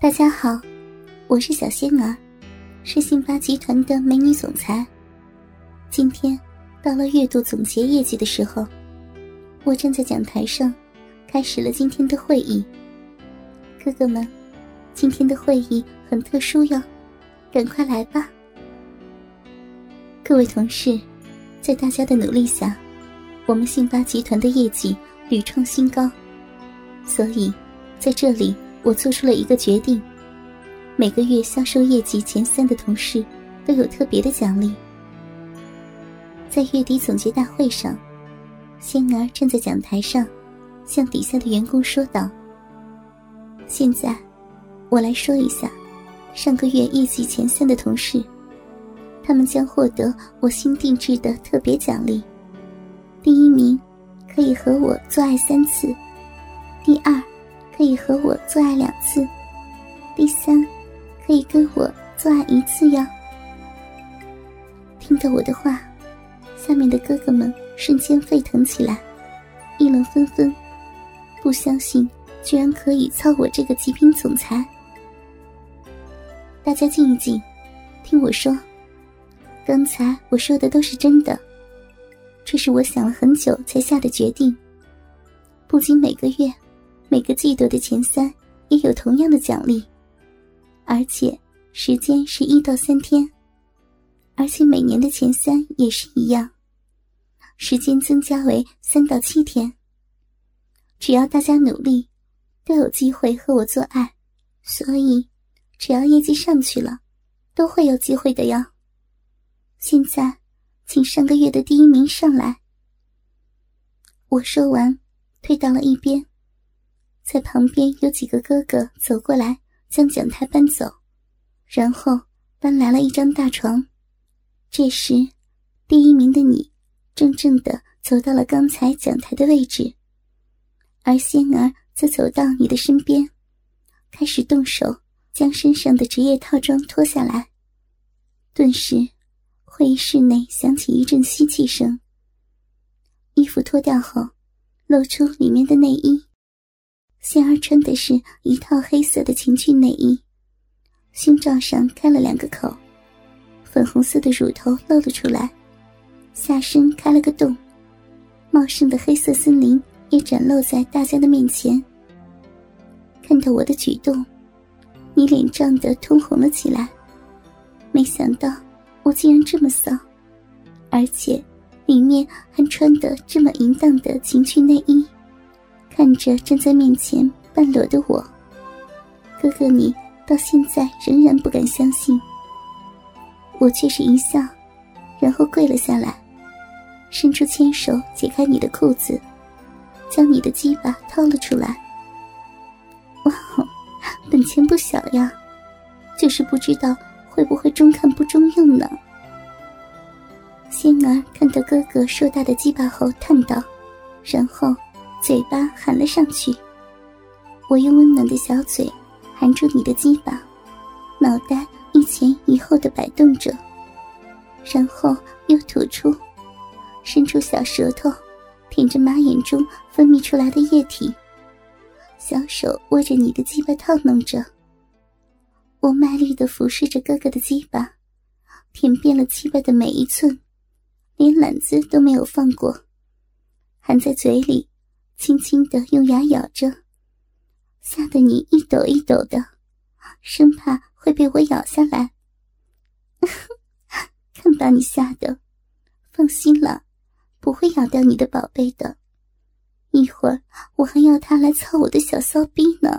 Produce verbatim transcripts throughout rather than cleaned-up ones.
大家好，我是小仙儿，是信发集团的美女总裁。今天到了月度总结业绩的时候，我站在讲台上开始了今天的会议。哥哥们，今天的会议很特殊哟，赶快来吧。各位同事，在大家的努力下，我们信发集团的业绩屡创新高，所以在这里我做出了一个决定，每个月销售业绩前三的同事都有特别的奖励。在月底总结大会上，仙儿站在讲台上向底下的员工说道：现在我来说一下上个月业绩前三的同事，他们将获得我新定制的特别奖励。第一名可以和我做爱三次，第二可以和我做爱两次，第三可以跟我做爱一次哟。听到我的话，下面的哥哥们瞬间沸腾起来，议论纷纷，不相信居然可以操我这个极品总裁。大家静一静，听我说，刚才我说的都是真的，这是我想了很久才下的决定。不仅每个月每个季度的前三也有同样的奖励，而且时间是一到三天，而且每年的前三也是一样，时间增加为三到七天。只要大家努力，都有机会和我做爱，所以只要业绩上去了，都会有机会的哟。现在请上个月的第一名上来。我说完退到了一边，在旁边有几个哥哥走过来将讲台搬走，然后搬来了一张大床。这时第一名的你正正地走到了刚才讲台的位置，而仙儿则走到你的身边，开始动手将身上的职业套装脱下来。顿时会议室内响起一阵吸气声，衣服脱掉后露出里面的内衣。仙儿穿的是一套黑色的情趣内衣，胸罩上开了两个口，粉红色的乳头露了出来，下身开了个洞，茂盛的黑色森林也展露在大家的面前。看到我的举动，你脸涨得通红了起来，没想到我竟然这么骚，而且里面还穿得这么淫荡的情趣内衣。看着站在面前半裸的我，哥哥你到现在仍然不敢相信。我却是一笑，然后跪了下来，伸出牵手解开你的裤子，将你的鸡巴掏了出来。哇，本钱不小呀，就是不知道会不会中看不中用呢。仙儿看到哥哥硕大的鸡巴后叹道，然后嘴巴含了上去。我用温暖的小嘴含住你的鸡巴，脑袋一前一后地摆动着，然后又吐出，伸出小舌头舔着马眼中分泌出来的液体，小手握着你的鸡巴套弄着。我卖力地俯视着哥哥的鸡巴，舔遍了鸡巴的每一寸，连懒子都没有放过，含在嘴里轻轻地用牙咬着，吓得你一抖一抖的，生怕会被我咬下来。看把你吓的，放心了，不会咬掉你的宝贝的，一会儿我还要他来操我的小骚逼呢。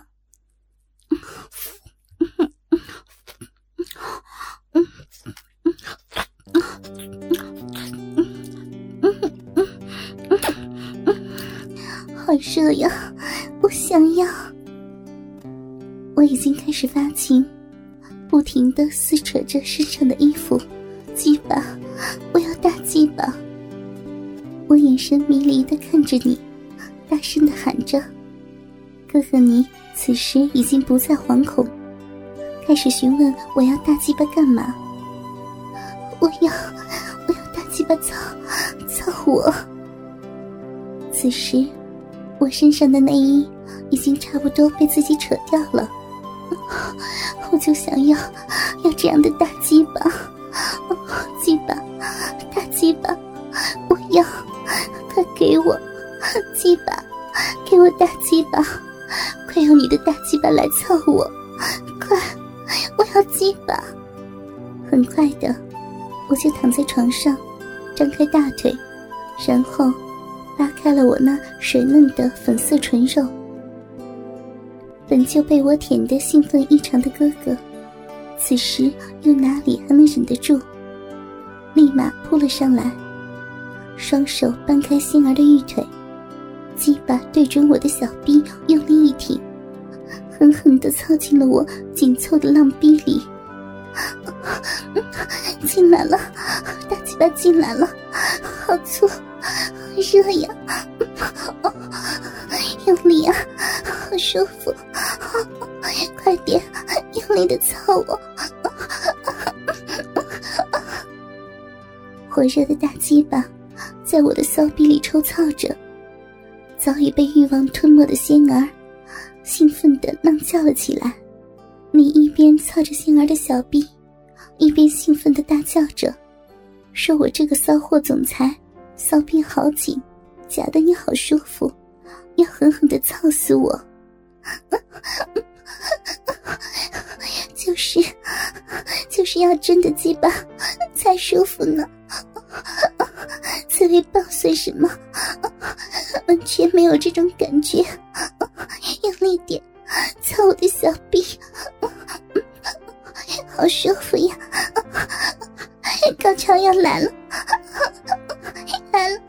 好热呀，我想要。我已经开始发情，不停地撕扯着身上的衣服，鸡巴，我要大鸡巴。我眼神迷离地看着你，大声地喊着。哥哥你此时已经不再惶恐，开始询问我要大鸡巴干嘛。我要我要大鸡巴操操我。此时我身上的内衣已经差不多被自己扯掉了， 我就想要要这样的大鸡巴，鸡巴，大鸡巴，我要，快给我鸡巴，给我大鸡巴，快用你的大鸡巴来操我，快，我要鸡巴。很快的，我就躺在床上，张开大腿，然后拉开了我那水嫩的粉色唇肉。本就被我舔得兴奋异常的哥哥，此时又哪里还能忍得住，立马扑了上来，双手掰开仙儿的玉腿，鸡巴对准我的小臂用力一挺，狠狠地操进了我紧凑的浪逼里。进来了，大鸡巴进来了，好粗，好热呀，用力啊，好舒服，快点用力的操我。火热的大鸡巴在我的骚逼里抽操着，早已被欲望吞没的仙儿兴奋地浪叫了起来。你一边操着仙儿的小臂，一边兴奋地大叫着，说我这个骚货总裁骚逼好紧，夹得你好舒服，要狠狠地操死我。就是就是要真的鸡巴才舒服呢，此为抱碎什么，完全没有这种感觉，用力点操我的小臂，好舒服呀，高潮要来了，来了，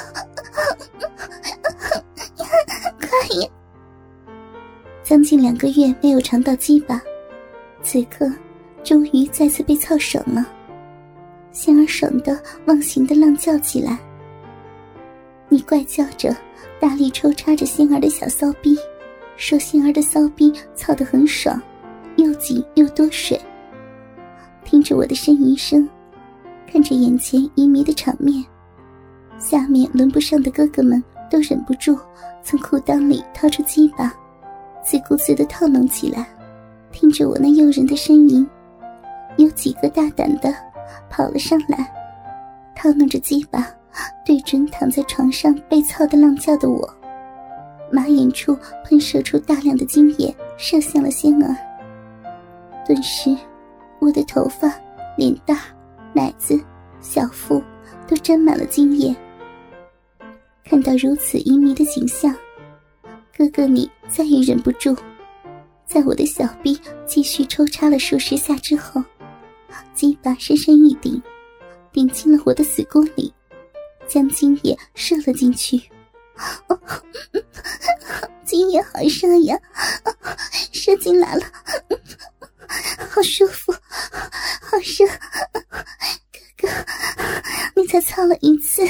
快呀！将近两个月没有尝到鸡巴，此刻终于再次被操爽了，仙儿爽得忘形的浪叫起来。你怪叫着，大力抽插着仙儿的小骚逼，说仙儿的骚逼操得很爽，又紧又多水。听着我的呻吟声，看着眼前旖旎的场面，下面轮不上的哥哥们都忍不住从裤裆里掏出鸡巴，自顾自地套弄起来。听着我那诱人的呻吟，有几个大胆的跑了上来，套弄着鸡巴对准躺在床上被操的浪叫的我，马眼处喷射出大量的精液，射向了仙儿。顿时我的头发、脸蛋、奶子、小腹都沾满了精液。看到如此旖旎的景象，哥哥你再也忍不住，在我的小臂继续抽插了数十下之后，鸡巴深深一顶，顶进了我的子宫里，将精液射了进去。哦，精液好热呀，射进来了，好舒服，好热。哥哥，你才操了一次，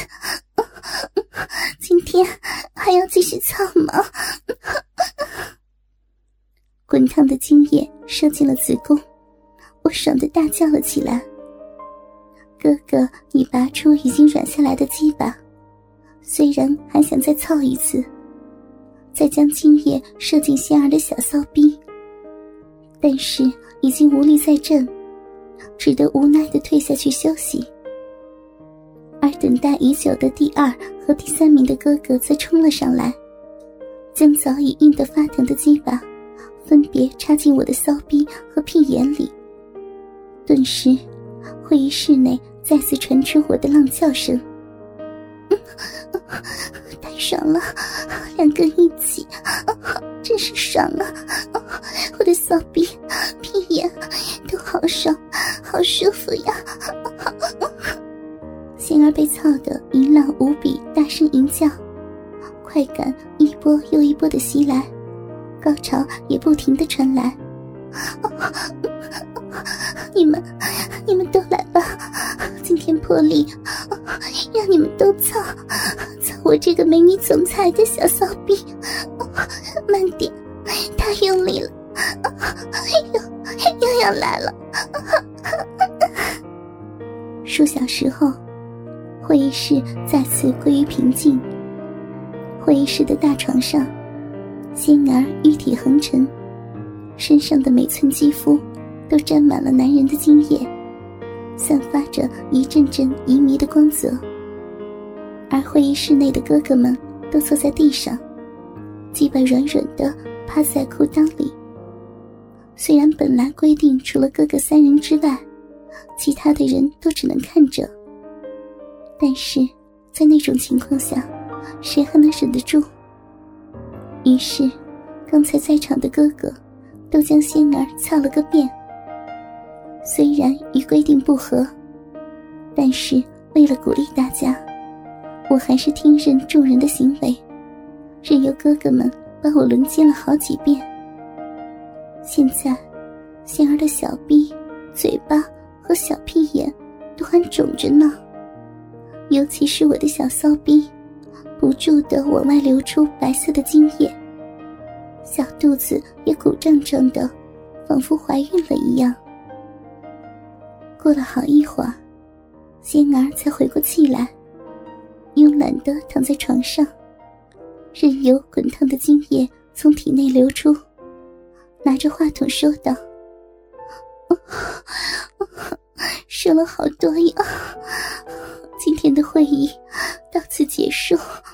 今天还要继续操吗？滚烫的精液射进了子宫，我爽得大叫了起来。哥哥已拔出已经软下来的鸡巴，虽然还想再操一次，再将精液射进仙儿的小骚逼，但是已经无力再战，只得无奈地退下去休息。而等待已久的第二和第三名的哥哥则冲了上来，将早已硬得发疼的鸡巴分别插进我的骚逼和屁眼里。顿时会议室内再次传出我的浪叫声。太爽了，两个一起，真是爽啊！我的骚逼、屁眼都好爽，好舒服呀！仙儿被操得淫浪无比，大声淫叫，快感一波又一波的袭来，高潮也不停地传来。你们你们都来吧，今天破例让你们都操操我这个美女总裁的小骚逼，慢点，太用力了，又又要来了。数小时后，会议室再次归于平静。会议室的大床上，仙儿玉体横陈， 身上的每寸肌肤都沾满了男人的精液，散发着一阵阵旖旎的光泽。而会议室内的哥哥们都坐在地上，鸡巴软软的趴在裤裆里。虽然本来规定除了哥哥三人之外，其他的人都只能看着，但是在那种情况下，谁还能忍得住？于是刚才在场的哥哥都将仙儿操了个遍。虽然与规定不合，但是为了鼓励大家，我还是听任众人的行为，任由哥哥们把我轮奸了好几遍。现在仙儿的小臂、嘴巴和小屁眼都还肿着呢，尤其是我的小骚逼，不住地往外流出白色的精液，小肚子也鼓胀胀的，仿佛怀孕了一样。过了好一会儿，仙儿才回过气来，慵懒地躺在床上，任由滚烫的精液从体内流出，拿着话筒说道：说了好多呀，今天的会议到此结束，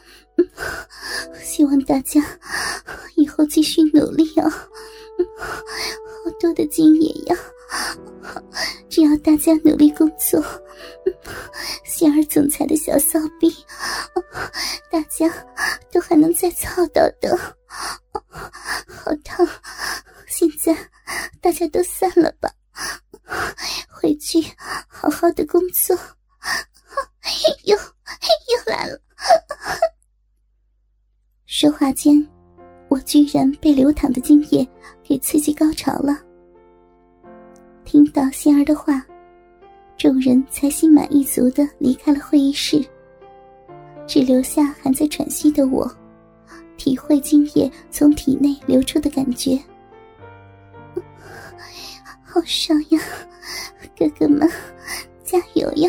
希望大家以后继续努力啊，好多的精液呀，只要大家努力工作，仙儿总裁的小骚逼大家都还能再操到的，好烫，现在大家都散了吧，回去好好的工作。又又来了。说话间，我居然被流淌的精液给刺激高潮了。听到仙儿的话，众人才心满意足地离开了会议室，只留下还在喘息的我，体会精液从体内流出的感觉。好爽呀，哥哥们加油呀，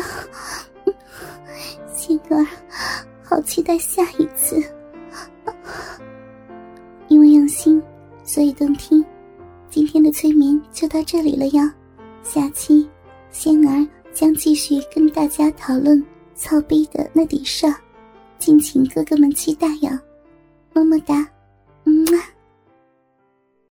仙儿好期待下一次。因为用心所以动听，今天的催眠就到这里了呀，下期仙儿将继续跟大家讨论操逼的那点事儿，敬请哥哥们期待呀，么么哒，嗯啊。